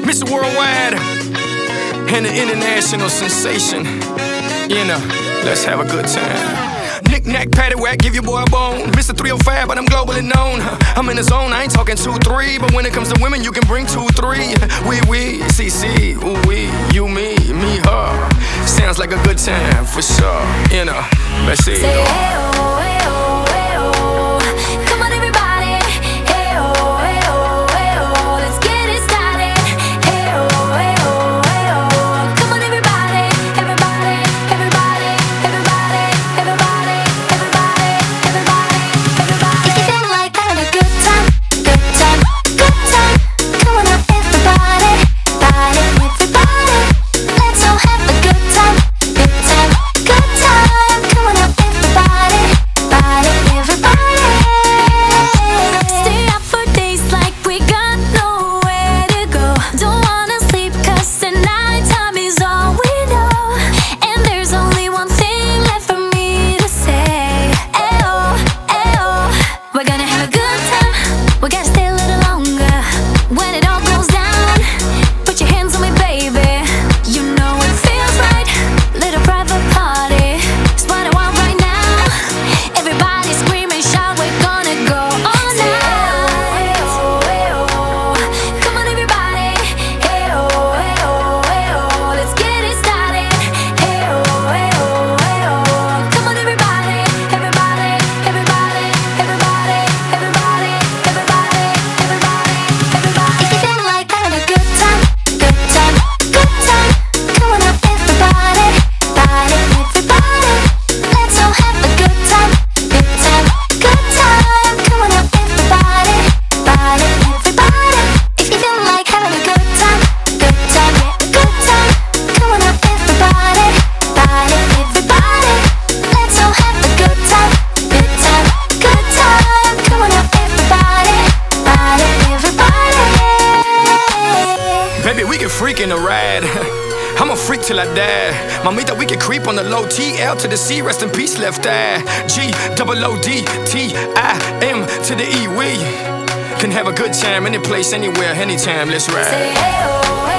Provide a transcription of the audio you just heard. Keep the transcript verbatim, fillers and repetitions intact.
Mister Worldwide and the international sensation. You know, let's have a good time. Knick-knack, paddywhack, give your boy a bone. Mister three oh five, but I'm globally known. I'm in the zone, I ain't talking two three, but when it comes to women, you can bring two three. We, we, C, C, ooh, we, you, me, me, her. Sounds like a good time, for sure. You know, let's see. Say, hey, oh, hey, oh, hey, oh. Come on, everybody. Hey, oh, hey, oh, hey, oh. Let's get it started. Hey, oh, hey, oh, hey, oh. Come on, everybody. Everybody, everybody, everybody, everybody, everybody, everybody, everybody. If you feel like having a good time, good time, good time. Come on up, everybody. Body, everybody. Let's all have a good time, good time, good time. Come on up, everybody. Body, everybody. Stay up for days like we got nowhere to go. Don't wanna sleep 'cause the nighttime is all we know. And there's only one thing left for me to say. Ayo, ayo. We're gonna have a good time. We gotta stay a little longer. When it all goes down, put your hands on me, baby. You know it feels right. Little private party. It's what I want right now. Everybody scream and shout. We're gonna go all night. Come on, everybody. Hey, oh, hey, oh, hey, oh. Let's get it started. Hey, oh, hey, oh, hey, oh. Come on, everybody. Everybody, everybody, everybody, everybody, everybody, everybody, everybody. If you feel like having a good time, good time, good time. Come on up, everybody. Body, everybody. Let's all have a good time, good time, good time. Come on up, everybody. Body, everybody. If you feel like having a good time, good time, good time. Come on up, everybody. Body, everybody. Let's all have a good time, good time, good time. Come on up, everybody. Body, everybody. Baby, we can freak in the ride. I'm a freak till I die. Mamita, we can creep on the low. T L to the C, rest in peace, left eye. G, double O D, T, I, M to the E. We can have a good time, any place, anywhere, anytime. Let's ride. Say, hey, oh, hey,